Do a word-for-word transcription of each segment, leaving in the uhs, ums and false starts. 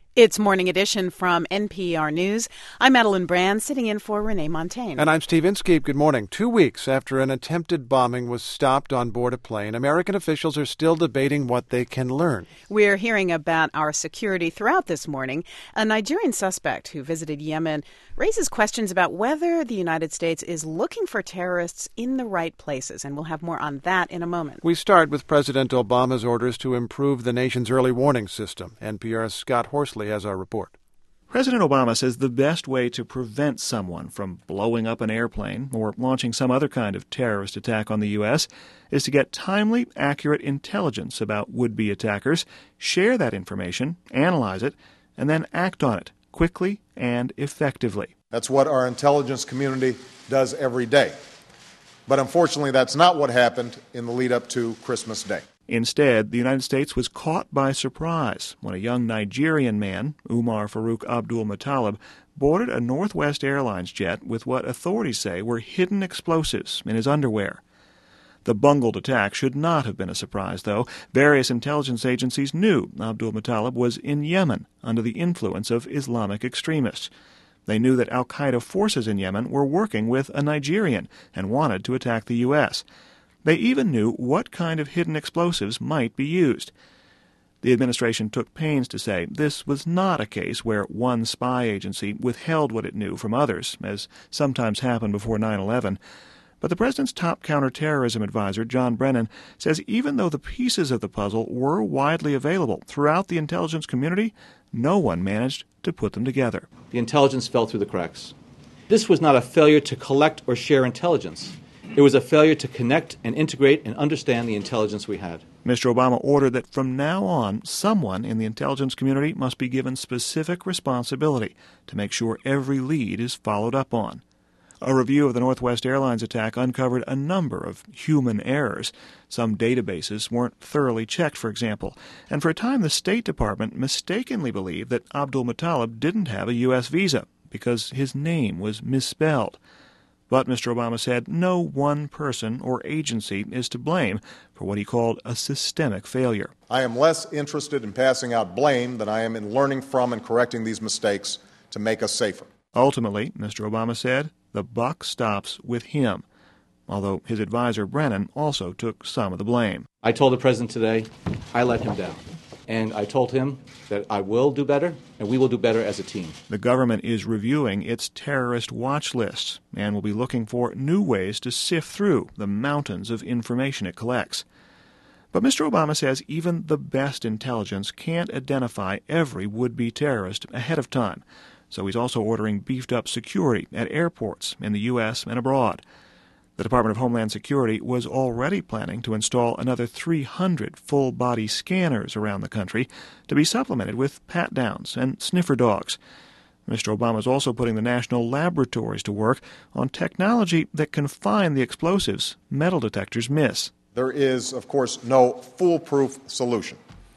It's Morning Edition from N P R News. I'm Madeline Brand, sitting in for Renee Montaigne. And I'm Steve Inskeep. Good morning. Two weeks after an attempted bombing was stopped on board a plane, American officials are still debating what they can learn. We're hearing about our security throughout this morning. A Nigerian suspect who visited Yemen raises questions about whether the United States is looking for terrorists in the right places, and we'll have more on that in a moment. We start with President Obama's orders to improve the nation's early warning system. N P R's Scott Horsley has our report. President Obama says the best way to prevent someone from blowing up an airplane or launching some other kind of terrorist attack on the U S is to get timely, accurate intelligence about would-be attackers, share that information, analyze it, and then act on it quickly and effectively. That's what our intelligence community does every day. But unfortunately, that's not what happened in the lead-up to Christmas Day. Instead, the United States was caught by surprise when a young Nigerian man, Umar Farouk Abdul Muttalib, boarded a Northwest Airlines jet with what authorities say were hidden explosives in his underwear. The bungled attack should not have been a surprise, though. Various intelligence agencies knew Abdul Muttalib was in Yemen under the influence of Islamic extremists. They knew that al-Qaeda forces in Yemen were working with a Nigerian and wanted to attack the U S They even knew what kind of hidden explosives might be used. The administration took pains to say this was not a case where one spy agency withheld what it knew from others, as sometimes happened before nine eleven. But the president's top counterterrorism advisor, John Brennan, says even though the pieces of the puzzle were widely available throughout the intelligence community, no one managed to put them together. The intelligence fell through the cracks. This was not a failure to collect or share intelligence. It was a failure to connect and integrate and understand the intelligence we had. Mister Obama ordered that from now on, someone in the intelligence community must be given specific responsibility to make sure every lead is followed up on. A review of the Northwest Airlines attack uncovered a number of human errors. Some databases weren't thoroughly checked, for example, and for a time the State Department mistakenly believed that Abdul Muttalib didn't have a U S visa because his name was misspelled. But Mister Obama said no one person or agency is to blame for what he called a systemic failure. I am less interested in passing out blame than I am in learning from and correcting these mistakes to make us safer. Ultimately, Mister Obama said, the buck stops with him, although his advisor Brennan also took some of the blame. I told the president today I let him down. And I told him that I will do better, and we will do better as a team. The government is reviewing its terrorist watch lists and will be looking for new ways to sift through the mountains of information it collects. But Mister Obama says even the best intelligence can't identify every would-be terrorist ahead of time. So he's also ordering beefed-up security at airports in the U S and abroad. The Department of Homeland Security was already planning to install another three hundred full-body scanners around the country to be supplemented with pat-downs and sniffer dogs. Mister Obama is also putting the national laboratories to work on technology that can find the explosives metal detectors miss. There is, of course, no foolproof solution.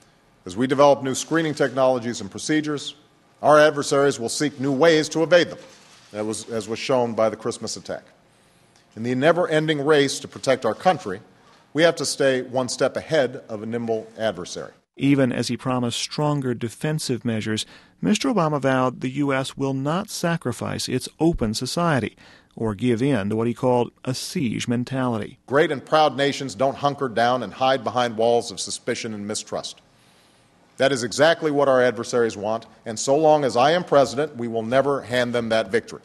As we develop new screening technologies and procedures, our adversaries will seek new ways to evade them, that was, as was shown by the Christmas attack. In the never-ending race to protect our country, we have to stay one step ahead of a nimble adversary. Even as he promised stronger defensive measures, Mister Obama vowed the U S will not sacrifice its open society or give in to what he called a siege mentality. Great and proud nations don't hunker down and hide behind walls of suspicion and mistrust. That is exactly what our adversaries want, and so long as I am president, we will never hand them that victory.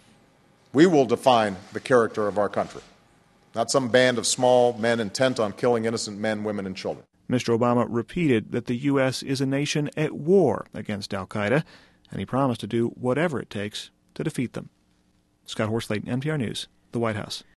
We will define the character of our country, not some band of small men intent on killing innocent men, women, and children. Mister Obama repeated that the U S is a nation at war against al-Qaeda, and he promised to do whatever it takes to defeat them. Scott Horsley, N P R News, the White House.